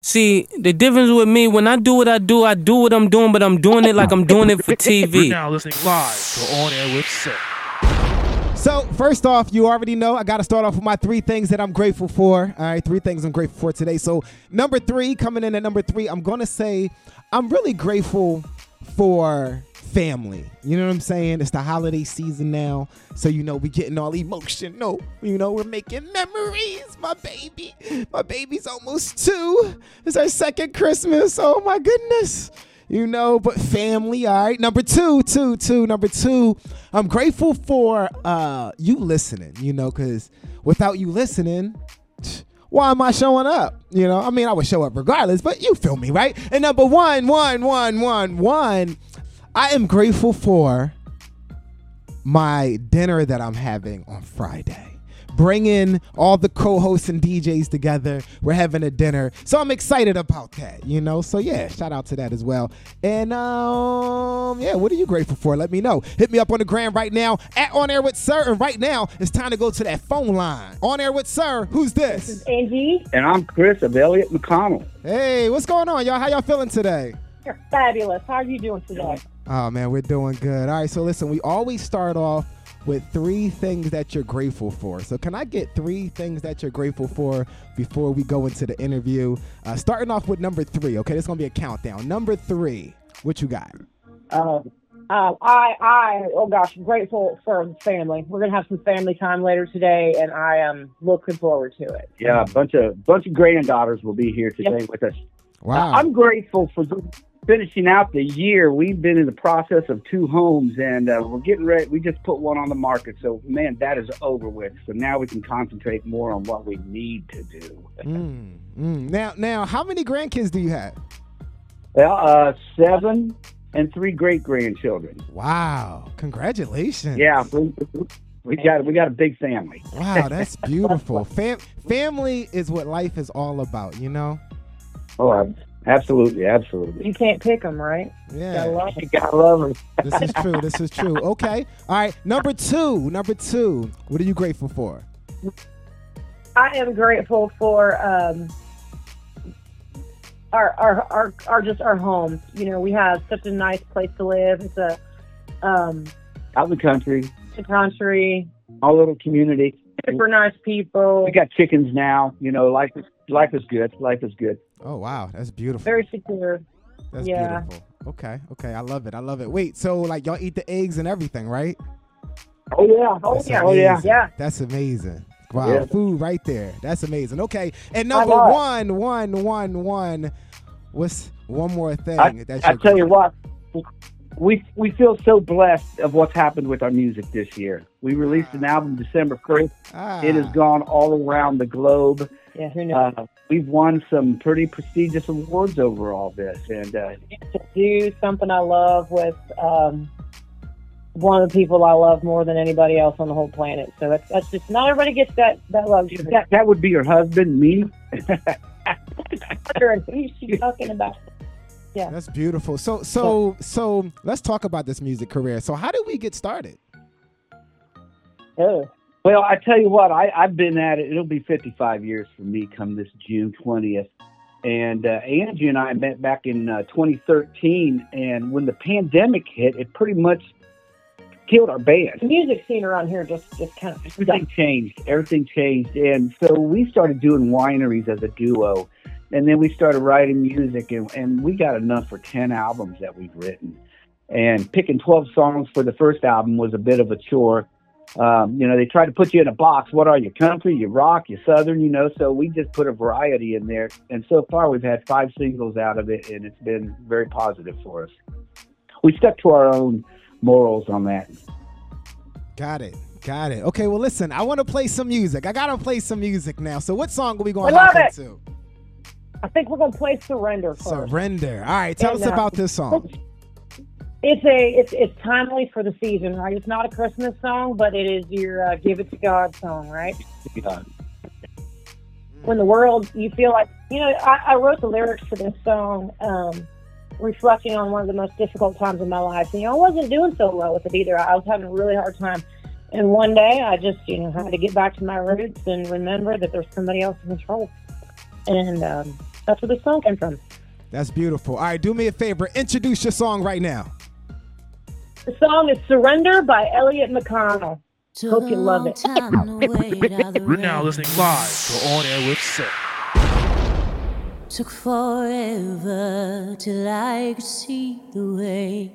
See, the difference with me, when I do what I do what I'm doing, but I'm doing it like I'm doing it for TV. You're now listening live to On Air with Sir. So, first off, you already know I got to start off with my 3 things that I'm grateful for. All right, 3 things I'm grateful for today. So, number 3, coming in at number 3, I'm going to say I'm really grateful for family. You know what I'm saying? It's the holiday season now. So, we getting all emotional. We're making memories. My baby's almost 2. It's our second Christmas. Oh, my goodness. But family, all right. Number two, I'm grateful for you listening, because without you listening, why am I showing up? I would show up regardless, but you feel me, right? And number one, I am grateful for my dinner that I'm having on Friday. Bringing all the co-hosts and DJs together. We're having a dinner. So I'm excited about that, So yeah, shout out to that as well. And what are you grateful for? Let me know. Hit me up on the gram right now at On Air with Sir. And right now, it's time to go to that phone line. On Air with Sir. Who's this? This is Angie. And I'm Chris of Elliott McConnell. Hey, what's going on, y'all? How y'all feeling today? You're fabulous. How are you doing today? Oh, man, we're doing good. All right, so listen, we always start off with 3 things that you're grateful for. So can I get 3 things that you're grateful for before we go into the interview? Starting off with number 3, okay? This is going to be a countdown. Number 3, what you got? I'm grateful for family. We're going to have some family time later today, and I am looking forward to it. Yeah, a bunch of granddaughters will be here today with us. Wow. I'm grateful for finishing out the year. We've been in the process of 2 homes, and we're getting ready. We just put one on the market, so man, that is over with. So now we can concentrate more on what we need to do. Now, how many grandkids do you have? Well, 7 and 3 great grandchildren. Wow! Congratulations. Yeah, we got a big family. Wow, that's beautiful. Family is what life is all about, Oh, absolutely. You can't pick them, right? Yeah. You gotta love them. This is true. Okay. All right. Number two. What are you grateful for? I am grateful for our home. We have such a nice place to live. It's a out in the country. The country. Our little community. Super nice people. We got chickens now. Life is good. Life is good. Oh, wow. That's beautiful. Very secure. That's beautiful. Okay. I love it. Wait, so y'all eat the eggs and everything, right? Oh, yeah. Yeah. That's amazing. Wow. Yeah. Food right there. That's amazing. Okay. And number one. What's one more thing? I tell you what. We feel so blessed of what's happened with our music this year. We released an album December 1st. It has gone all around the globe. Yeah, who knows? We've won some pretty prestigious awards over all this. And to do something I love with one of the people I love more than anybody else on the whole planet. So that's just, not everybody gets that luxury. That would be your husband, me. Who's she talking about? Yeah. That's beautiful. So let's talk about this music career. So how did we get started? Oh. Well, I tell you what, I've been at it. It'll be 55 years for me come this June 20th. And Angie and I met back in 2013. And when the pandemic hit, it pretty much killed our band. The music scene around here just kind of... Everything changed. And so we started doing wineries as a duo. And then we started writing music, and we got enough for 10 albums that we've written. And picking 12 songs for the first album was a bit of a chore. They try to put you in a box. What are you, country, you rock, you southern, so we just put a variety in there. And so far we've had 5 singles out of it, and it's been very positive for us. We stuck to our own morals on that. Got it. Okay, well, listen, I want to play some music. I got to play some music now. So what song are we going to hop into? I think we're going to play Surrender first. Surrender. All right, tell us about this song. It's timely for the season, right? It's not a Christmas song, but it is your Give It to God song, right? When the world, you feel like, I wrote the lyrics for this song reflecting on one of the most difficult times in my life. I wasn't doing so well with it either. I was having a really hard time. And one day I just, had to get back to my roots and remember that there's somebody else in control. And that's where the song came from. That's beautiful. All right, do me a favor. Introduce your song right now. The song is Surrender by Elliot McConnell. Hope you love it. We're now listening live to On Air with Sid. Took forever till I could see the way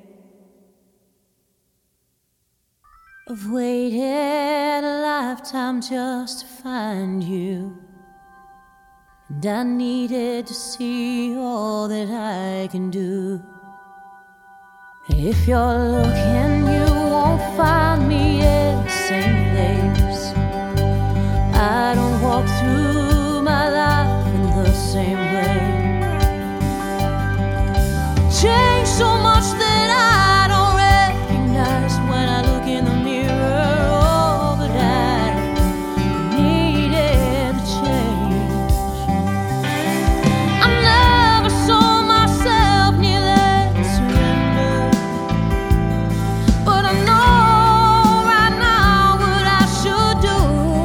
I've waited a lifetime just to find you, and I needed to see all that I can do. If you're looking, you won't find me in the same place. I don't walk through my life in the same way. Changed so much that I don't recognize when I look in the mirror. Oh, but I needed a change. I never saw myself nearly surrender, but I know right now what I should do.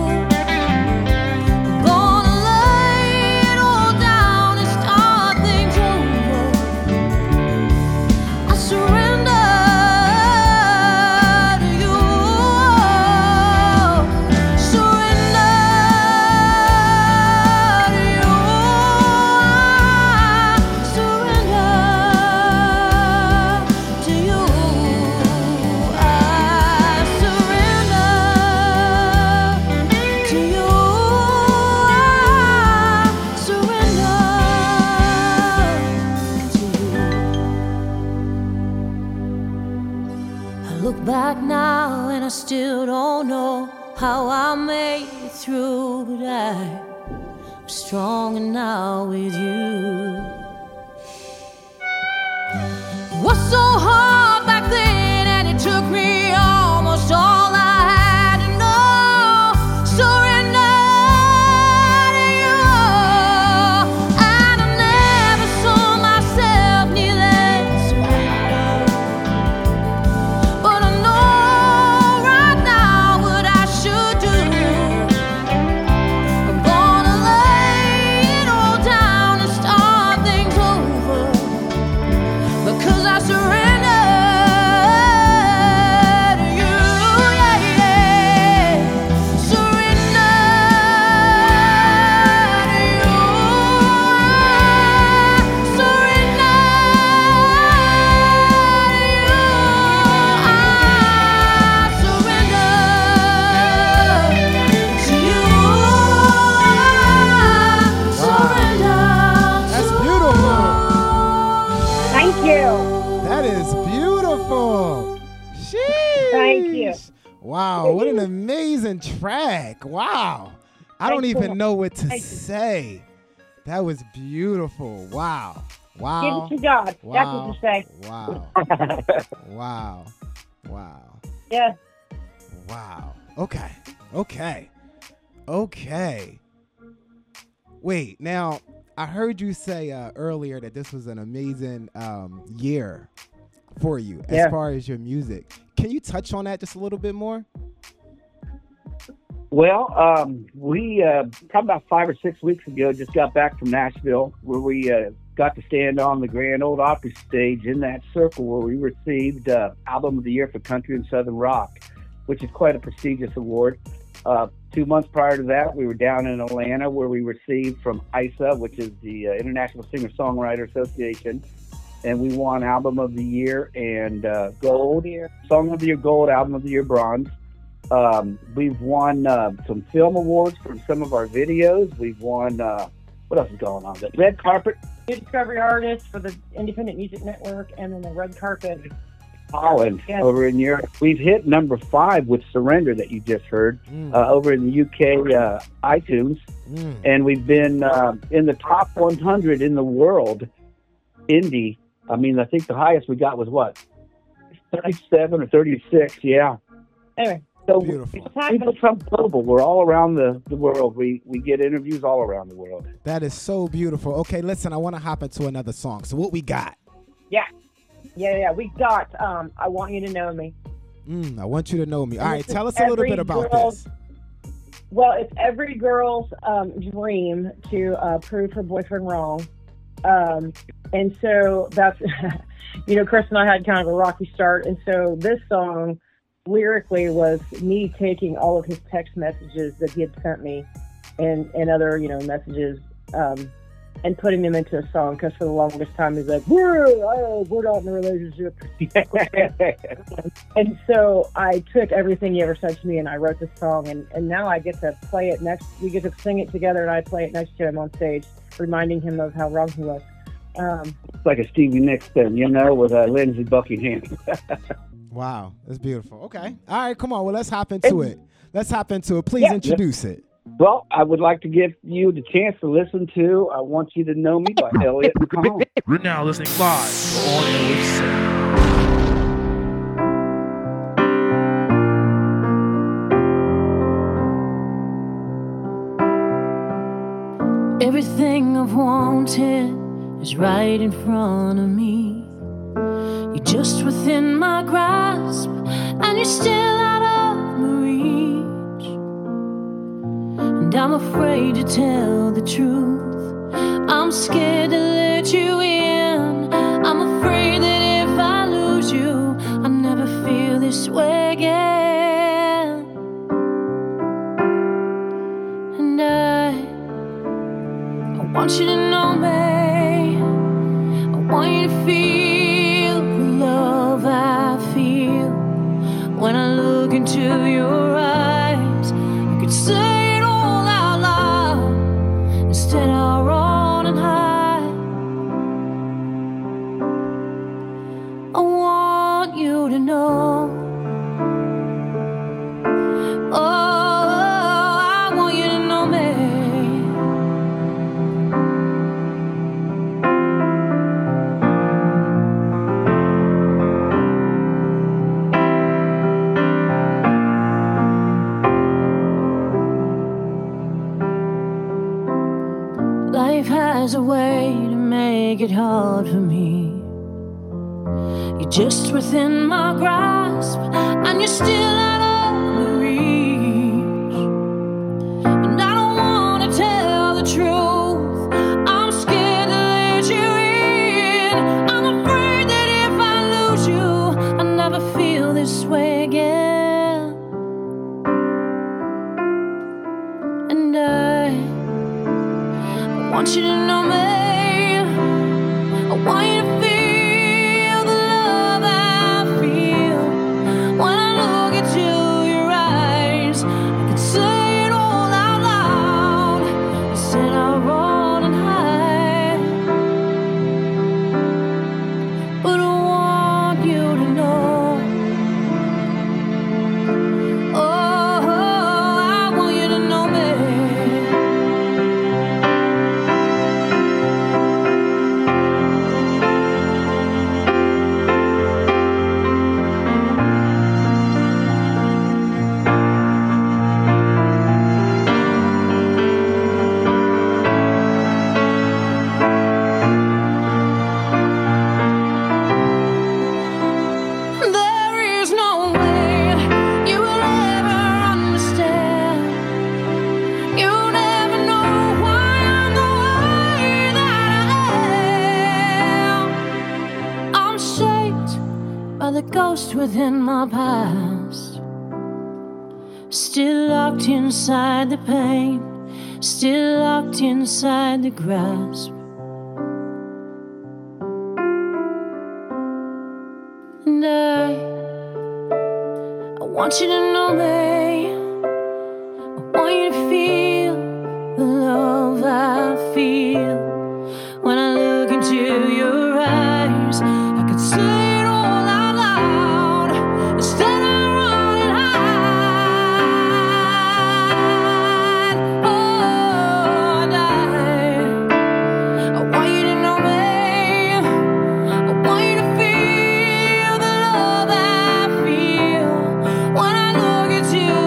I'm gonna lay it all down and start things over. I surrender to you. Surrender to you. Surrender to you. I surrender to you. Surrender to you. I look back now and I still don't know how I made it through, but I'm stronger now with you. It was so hard back then, and it took me almost all I had to know. Surrender to you. And I never saw myself nearly surrender, but I know right now what I should do. I'm gonna lay it all down and start things over, because I surrender to you. Yeah, yeah. Surrender to you. Surrender to you. That's beautiful. Thank you. That is beautiful. Sheesh. Thank you. Wow, what an amazing track. Wow. I don't Thank you. even know what to Thank you. say. That was beautiful. Wow. Give Wow. it to God. That's Wow. what you say. Wow. Wow. Wow. Yeah. Wow. Okay. Okay. Okay. Wait, now I heard you say earlier that this was an amazing year for you as Yeah. far as your music. Can you touch on that just a little bit more? Well, we probably about 5 or 6 weeks ago just got back from Nashville, where we got to stand on the Grand Ole Opry stage in that circle, where we received Album of the Year for Country and Southern Rock, which is quite a prestigious award. 2 months prior to that, we were down in Atlanta, where we received from ISA, which is the International Singer-Songwriter Association, and we won Album of the Year and Gold, Song of the Year Gold, Album of the Year Bronze. We've won some film awards for some of our videos. We've won, what else is going on? The Red Carpet New Discovery Artist for the Independent Music Network, and then the Red Carpet. Holland Yes. over in Europe. We've hit number 5 with Surrender that you just heard over in the UK iTunes. And we've been in the top 100 in the world, indie. I mean, I think the highest we got was what? 37 or 36, yeah. Anyway, So Beautiful. we become global. We're all around the world. We get interviews all around the world. That is so beautiful. Okay, listen, I want to hop into another song. So what we got? yeah. We got I Want You to Know Me. I want you to know me. All And right, this tell is us a little every bit about girl- this. Well, it's every girl's dream to prove her boyfriend wrong. And so that's, Chris and I had kind of a rocky start. And so this song lyrically was me taking all of his text messages that he had sent me and other, messages, and putting them into a song. Because for the longest time, he's like, we're not in a relationship. And so I took everything he ever said to me and I wrote this song. And now I get to play it we get to sing it together, and I play it next to him on stage, reminding him of how wrong he was. It's like a Stevie Nicks thing, with Lindsey Buckingham. Wow, that's beautiful. Okay. All right, come on. Well, let's hop into it. Please introduce it. Well, I would like to give you the chance to listen to I Want You to Know Me by Elliot McCall. We're now listening live to Audio with Sid. Everything I've wanted is right in front of me. You're just within my grasp, and you're still out of my reach. And I'm afraid to tell the truth. I'm scared to let you in. I'm afraid that if I lose you, I'll never feel this way again. And I want you to know me. I want you to feel the love I feel when I look into your eyes. I could say it all out loud. Instead I run and hide. I want you to know. Oh, I want you to know me. Life has a way to make it hard for me. You're just within my grasp, and you're still out of my reach. And I don't want to tell the truth. I'm scared to let you in. I'm afraid that if I lose you, I'll never feel this way again. And I want you to know me. I want you to feel the love I feel when I look into your eyes. I could say it all out loud. Instead I run and hide. But I want you to know. Oh, I want you to know me. There is no way you will ever understand. You'll never know why I'm the way that I am. I'm shaped by the ghost within my past. Still locked inside the pain. Still locked inside the grasp. And I want you to know me. I want you to feel the love I feel when I look into your eyes. I could say it all out loud. Instead I run and hide. Oh, and I want you to know me. I want you to feel the love I feel when I look into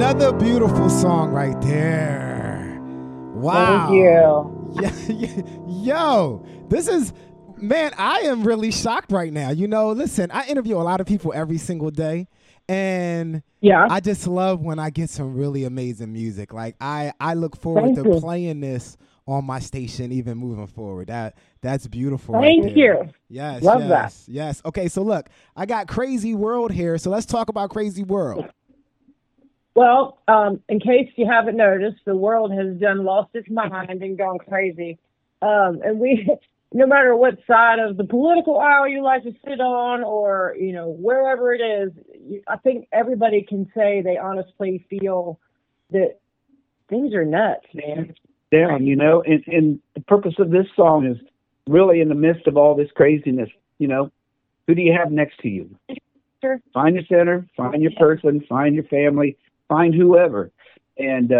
Another beautiful song right there. Wow. Thank you. Yo, this is, man, I am really shocked right now. You know, listen, I interview a lot of people every single day, and Yeah. I just love when I get some really amazing music. Like I look forward Thank to you. playing this on my station even moving forward. That's beautiful. Thank right there. you. Yes. Love yes, that. Yes. Okay, so look, I got Crazy World here. So let's talk about Crazy World. Well, in case you haven't noticed, the world has done lost its mind and gone crazy. And we, no matter what side of the political aisle you like to sit on, or wherever it is, I think everybody can say they honestly feel that things are nuts, man. Down, and the purpose of this song is really in the midst of all this craziness, who do you have next to you? Sure. Find your center, find your person, find your family, find whoever, and,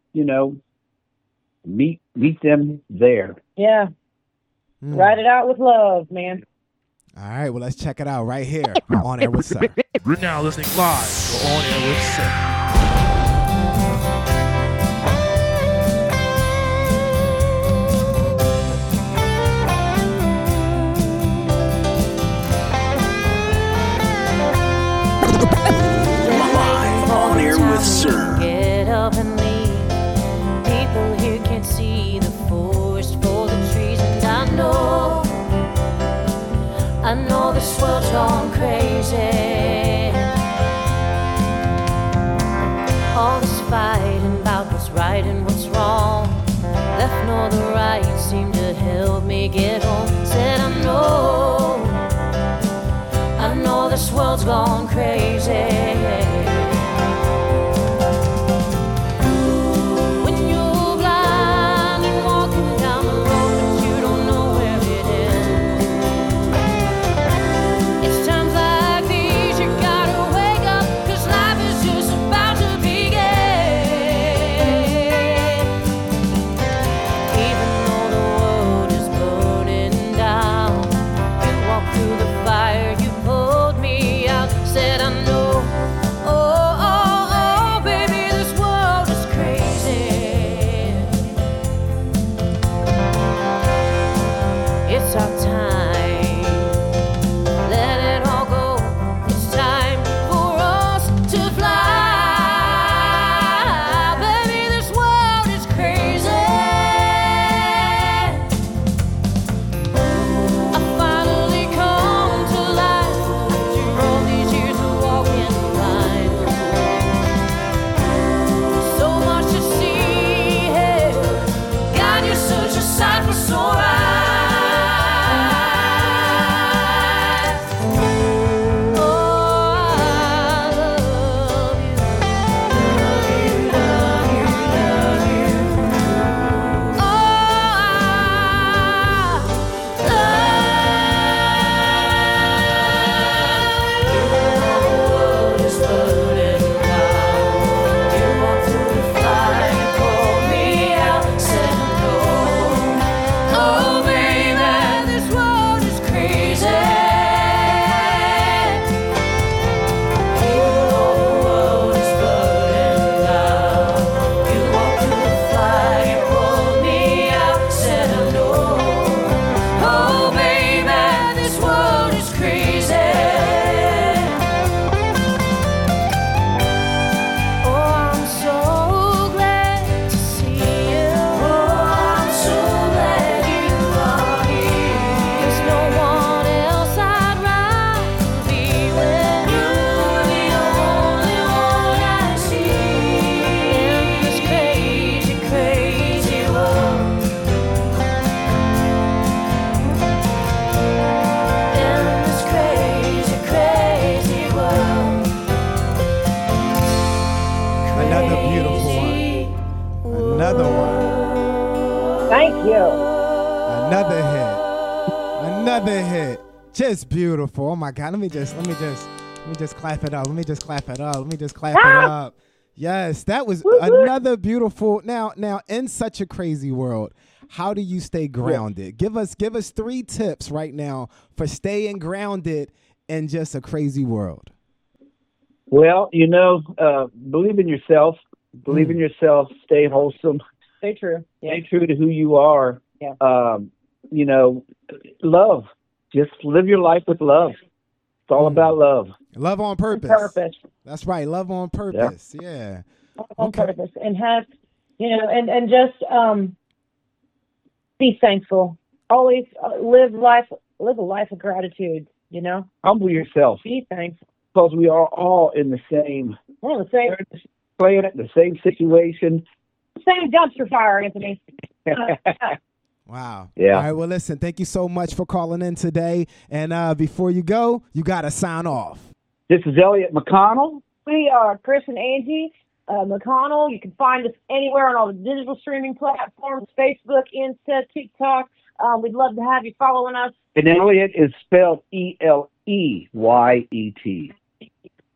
meet them there. Yeah. Write it out with love, man. All right, well, let's check it out right here on Air with Sir. You're now listening live to On Air with Sir. Live on Air with Sir. Get up and leave. People here can't see the forest for the trees, and I know this world's gone crazy. All this fighting about what's right and what's wrong, left nor the right, seemed to help me get home. Said I know this world's gone crazy. When you're blind and walking down the road but you don't know where it is, it's times like these you gotta wake up, 'cause life is just about to begin. Even though the world is burning down, you walk through the fire, you pulled me out. Said I know, oh, baby, this world is crazy. It's our time, let it all go. It's time for us to fly. Baby, this world is crazy. I finally come to life after all these years of walking the line. So much to see here. God, you're such a sight for sore eyes. Oh, I love you. Love you, love you, love you. Oh, I love you. The world is burning down. You walked through the fire, you pulled me out, said no. Oh, baby, this world is crazy. Even though the world is burning down, you walked through the fire, you pulled me out, said no. Oh, baby, this world is crazy. Oh, I'm so glad to see you. Oh, I'm so glad you are here. There's no one else I'd rather be with. You're the only one I see in this crazy, crazy world. In this crazy, crazy world. Another beautiful one. Another one. Thank you. Another hit. Another hit. Just beautiful. Oh my God. Let me just clap it up. Let me just clap it up. Let me just clap it up. Yes, that was another beautiful. Now, in such a crazy world, how do you stay grounded? Give us 3 tips right now for staying grounded in just a crazy world. Well, believe in yourself. Believe in yourself. Stay wholesome. Stay true. Yeah. Stay true to who you are. Yeah. Love. Just live your life with love. It's all about love. Love on purpose. Purpose. That's right. Love on purpose. Yeah. On purpose. And have, and just be thankful. Always live a life of gratitude, Humble yourself. Be thankful. Because we are all in the same We're the same planet, the same situation. Same dumpster fire, Anthony. Wow. Yeah. All right. Well, listen, thank you so much for calling in today. And before you go, you got to sign off. This is Elliot McConnell. We are Chris and Angie McConnell. You can find us anywhere on all the digital streaming platforms, Facebook, Insta, TikTok. We'd love to have you following us. And Elliot is spelled Eleyet.